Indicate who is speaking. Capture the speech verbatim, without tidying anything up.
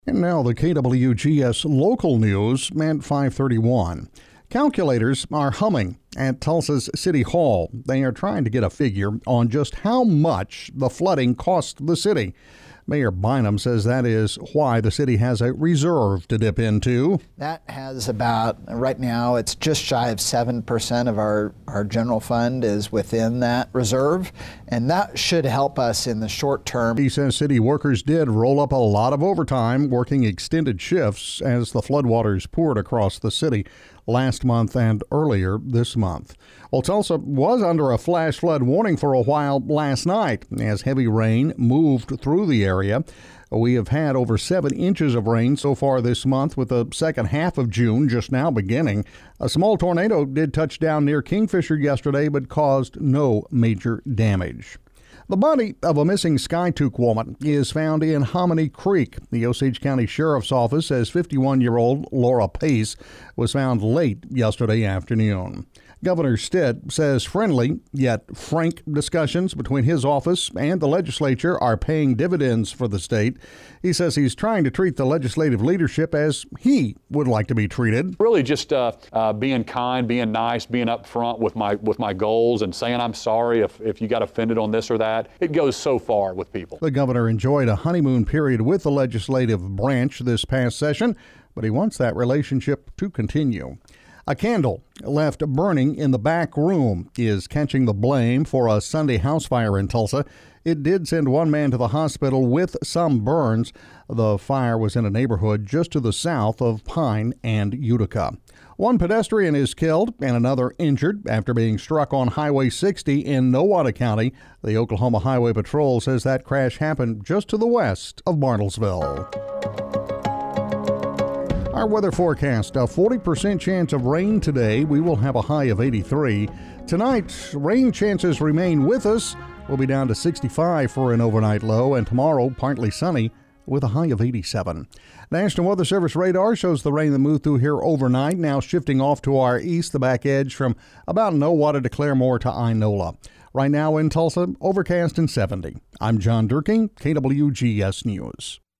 Speaker 1: And now the K W G S local news at five thirty-one. Calculators are humming at Tulsa's City Hall. They are trying to get a figure on just how much the flooding cost the city. Mayor Bynum says that is why the city has a reserve to dip into.
Speaker 2: That has about, right now, it's just shy of seven percent of our, our general fund is within that reserve, and that should help us in the short term.
Speaker 1: He says city workers did roll up a lot of overtime, working extended shifts as the floodwaters poured across the city last month and earlier this month. Well, Tulsa was under a flash flood warning for a while last night as heavy rain moved through the area. We have had over seven inches of rain so far this month, with the second half of June just now beginning. A small tornado did touch down near Kingfisher yesterday, but caused no major damage. The body of a missing Skytook woman is found in Hominy Creek. The Osage County Sheriff's Office says fifty-one-year-old Laura Pace was found late yesterday afternoon. Governor Stitt says friendly yet frank discussions between his office and the legislature are paying dividends for the state. He says he's trying to treat the legislative leadership as he would like to be treated.
Speaker 3: Really just uh, uh, being kind, being nice, being upfront with my with my goals and saying I'm sorry if, if you got offended on this or that. It goes so far with people.
Speaker 1: The governor enjoyed a honeymoon period with the legislative branch this past session, but he wants that relationship to continue. A candle left burning in the back room is catching the blame for a Sunday house fire in Tulsa. It did send one man to the hospital with some burns. The fire was in a neighborhood just to the south of Pine and Utica. One pedestrian is killed and another injured after being struck on Highway sixty in Nowata County. The Oklahoma Highway Patrol says that crash happened just to the west of Bartlesville. Our weather forecast, a forty percent chance of rain today. We will have a high of eighty-three. Tonight, rain chances remain with us. We'll be down to sixty-five for an overnight low, and tomorrow, partly sunny with a high of eighty-seven. National Weather Service radar shows the rain that moved through here overnight, now shifting off to our east, the back edge from about Nowata to Claremore to Inola. Right now in Tulsa, overcast and seventy. I'm John Durking, K W G S News.